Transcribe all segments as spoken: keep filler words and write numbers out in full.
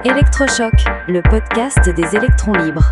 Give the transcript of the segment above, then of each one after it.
Électrochoc, le podcast des électrons libres.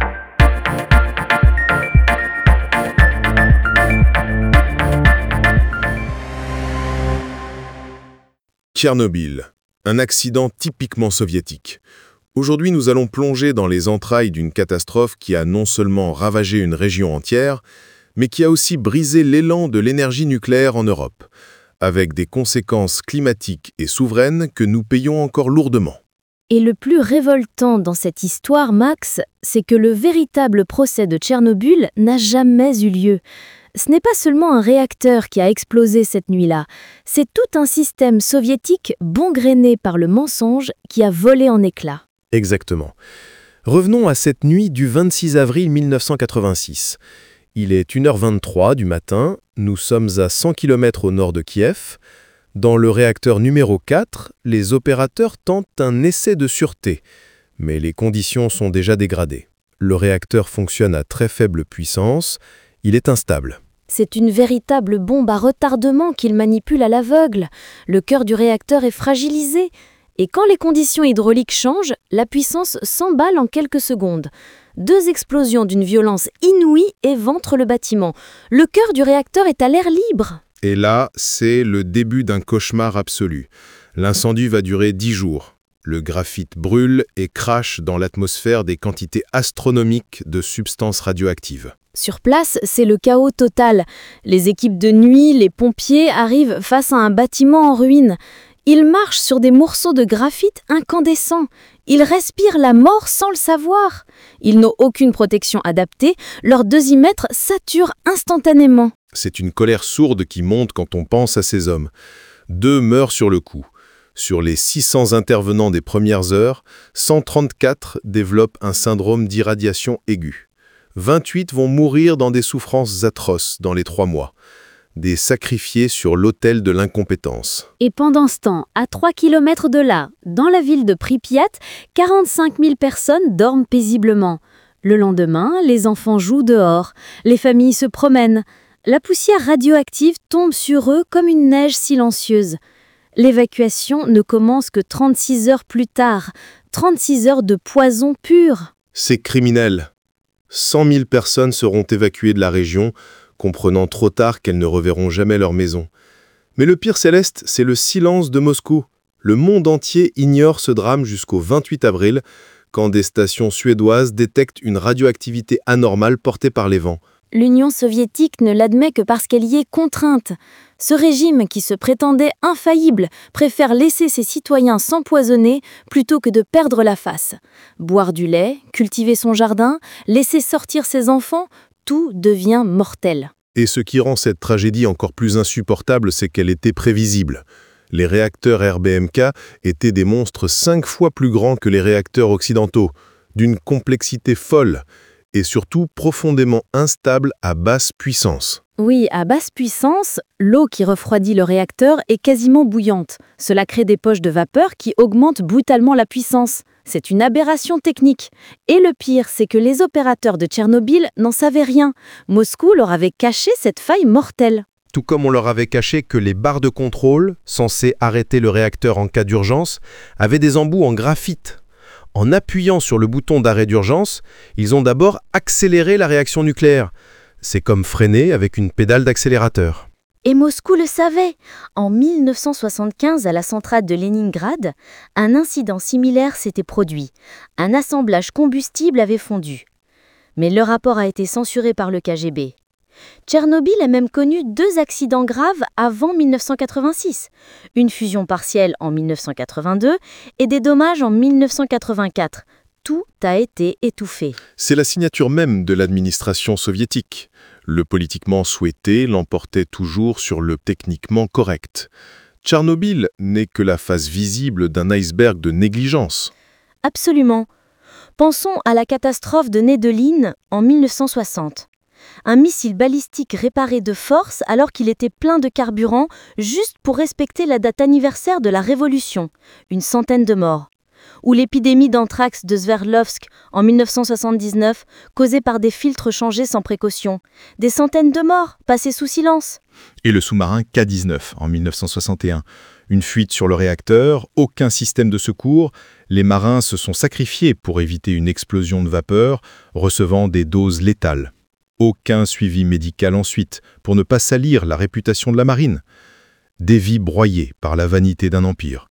Tchernobyl, un accident typiquement soviétique. Aujourd'hui, nous allons plonger dans les entrailles d'une catastrophe qui a non seulement ravagé une région entière, mais qui a aussi brisé l'élan de l'énergie nucléaire en Europe, avec des conséquences climatiques et souveraines que nous payons encore lourdement. Et le plus révoltant dans cette histoire, Max, c'est que le véritable procès de Tchernobyl n'a jamais eu lieu. Ce n'est pas seulement un réacteur qui a explosé cette nuit-là, c'est tout un système soviétique bon grainé par le mensonge qui a volé en éclats. Exactement. Revenons à cette nuit du vingt-six avril mille neuf cent quatre-vingt-six. Il est une heure vingt-trois du matin, nous sommes à cent kilomètres au nord de Kiev. Dans le réacteur numéro quatre, les opérateurs tentent un essai de sûreté, mais les conditions sont déjà dégradées. Le réacteur fonctionne à très faible puissance, il est instable. C'est une véritable bombe à retardement qu'il manipule à l'aveugle. Le cœur du réacteur est fragilisé. Et quand les conditions hydrauliques changent, la puissance s'emballe en quelques secondes. Deux explosions d'une violence inouïe éventrent le bâtiment. Le cœur du réacteur est à l'air libre. Et là, c'est le début d'un cauchemar absolu. L'incendie va durer dix jours. Le graphite brûle et crache dans l'atmosphère des quantités astronomiques de substances radioactives. Sur place, c'est le chaos total. Les équipes de nuit, les pompiers arrivent face à un bâtiment en ruine. Ils marchent sur des morceaux de graphite incandescents. Ils respirent la mort sans le savoir. Ils n'ont aucune protection adaptée. Leur dosimètre sature instantanément. C'est une colère sourde qui monte quand on pense à ces hommes. Deux meurent sur le coup. Sur les six cents intervenants des premières heures, cent trente-quatre développent un syndrome d'irradiation aiguë. vingt-huit vont mourir dans des souffrances atroces dans les trois mois. Des sacrifiés sur l'autel de l'incompétence. Et pendant ce temps, à trois kilomètres de là, dans la ville de Pripyat, quarante-cinq mille personnes dorment paisiblement. Le lendemain, les enfants jouent dehors, les familles se promènent. La poussière radioactive tombe sur eux comme une neige silencieuse. L'évacuation ne commence que trente-six heures plus tard, trente-six heures de poison pur. C'est criminel. cent mille personnes seront évacuées de la région, comprenant trop tard qu'elles ne reverront jamais leur maison. Mais le pire céleste, c'est le silence de Moscou. Le monde entier ignore ce drame jusqu'au vingt-huit avril, quand des stations suédoises détectent une radioactivité anormale portée par les vents. L'Union soviétique ne l'admet que parce qu'elle y est contrainte. Ce régime, qui se prétendait infaillible, préfère laisser ses citoyens s'empoisonner plutôt que de perdre la face. Boire du lait, cultiver son jardin, laisser sortir ses enfants, tout devient mortel. Et ce qui rend cette tragédie encore plus insupportable, c'est qu'elle était prévisible. Les réacteurs R B M K étaient des monstres cinq fois plus grands que les réacteurs occidentaux, d'une complexité folle, et surtout profondément instables à basse puissance. Oui, à basse puissance, l'eau qui refroidit le réacteur est quasiment bouillante. Cela crée des poches de vapeur qui augmentent brutalement la puissance. C'est une aberration technique. Et le pire, c'est que les opérateurs de Tchernobyl n'en savaient rien. Moscou leur avait caché cette faille mortelle. Tout comme on leur avait caché que les barres de contrôle, censées arrêter le réacteur en cas d'urgence, avaient des embouts en graphite. En appuyant sur le bouton d'arrêt d'urgence, ils ont d'abord accéléré la réaction nucléaire. C'est comme freiner avec une pédale d'accélérateur. Et Moscou le savait. En mille neuf cent soixante-quinze, à la centrale de Leningrad, un incident similaire s'était produit. Un assemblage combustible avait fondu. Mais le rapport a été censuré par le K G B. Tchernobyl a même connu deux accidents graves avant mille neuf cent quatre-vingt-six. Une fusion partielle en mille neuf cent quatre-vingt-deux et des dommages en mille neuf cent quatre-vingt-quatre. Tout a été étouffé. C'est la signature même de l'administration soviétique. Le politiquement souhaité l'emportait toujours sur le techniquement correct. Tchernobyl n'est que la face visible d'un iceberg de négligence. Absolument. Pensons à la catastrophe de Nedelin en mille neuf cent soixante. Un missile balistique réparé de force alors qu'il était plein de carburant juste pour respecter la date anniversaire de la Révolution, une centaine de morts. Ou l'épidémie d'anthrax de Sverdlovsk en mille neuf cent soixante-dix-neuf, causée par des filtres changés sans précaution. Des centaines de morts, passés sous silence. Et le sous-marin K dix-neuf en mille neuf cent soixante et un. Une fuite sur le réacteur, aucun système de secours. Les marins se sont sacrifiés pour éviter une explosion de vapeur, recevant des doses létales. Aucun suivi médical ensuite, pour ne pas salir la réputation de la marine. Des vies broyées par la vanité d'un empire.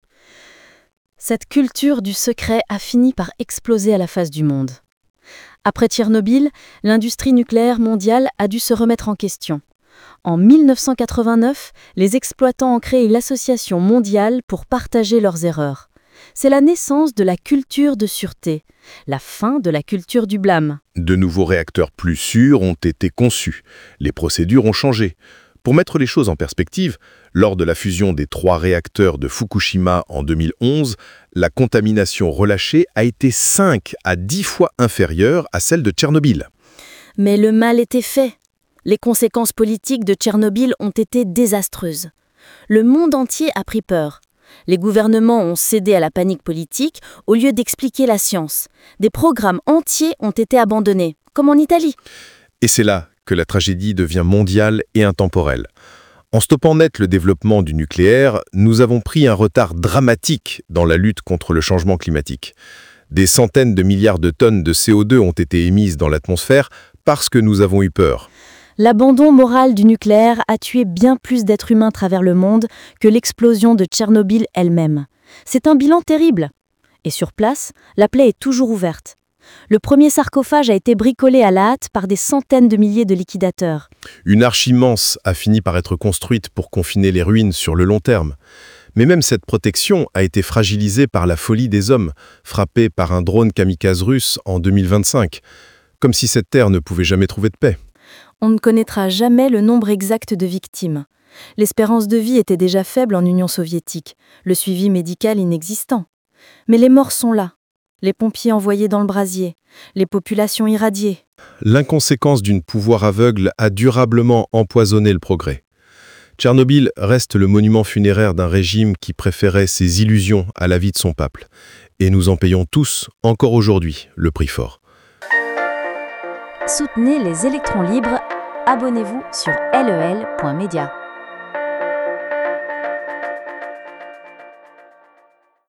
Cette culture du secret a fini par exploser à la face du monde. Après Tchernobyl, l'industrie nucléaire mondiale a dû se remettre en question. En mille neuf cent quatre-vingt-neuf, les exploitants ont créé l'Association mondiale pour partager leurs erreurs. C'est la naissance de la culture de sûreté, la fin de la culture du blâme. De nouveaux réacteurs plus sûrs ont été conçus. Les procédures ont changé. Pour mettre les choses en perspective, lors de la fusion des trois réacteurs de Fukushima en deux mille onze, la contamination relâchée a été cinq à dix fois inférieure à celle de Tchernobyl. Mais le mal était fait. Les conséquences politiques de Tchernobyl ont été désastreuses. Le monde entier a pris peur. Les gouvernements ont cédé à la panique politique au lieu d'expliquer la science. Des programmes entiers ont été abandonnés, comme en Italie. Et c'est là que la tragédie devient mondiale et intemporelle. En stoppant net le développement du nucléaire, nous avons pris un retard dramatique dans la lutte contre le changement climatique. Des centaines de milliards de tonnes de C O deux ont été émises dans l'atmosphère parce que nous avons eu peur. L'abandon moral du nucléaire a tué bien plus d'êtres humains à travers le monde que l'explosion de Tchernobyl elle-même. C'est un bilan terrible. Et sur place, la plaie est toujours ouverte. Le premier sarcophage a été bricolé à la hâte par des centaines de milliers de liquidateurs. Une arche immense a fini par être construite pour confiner les ruines sur le long terme. Mais même cette protection a été fragilisée par la folie des hommes, frappés par un drone kamikaze russe en deux mille vingt-cinq. Comme si cette terre ne pouvait jamais trouver de paix. On ne connaîtra jamais le nombre exact de victimes. L'espérance de vie était déjà faible en Union soviétique, le suivi médical inexistant. Mais les morts sont là. Les pompiers envoyés dans le brasier, les populations irradiées. L'inconséquence d'une pouvoir aveugle a durablement empoisonné le progrès. Tchernobyl reste le monument funéraire d'un régime qui préférait ses illusions à la vie de son peuple. Et nous en payons tous, encore aujourd'hui, le prix fort. Soutenez les électrons libres. Abonnez-vous sur lel point media.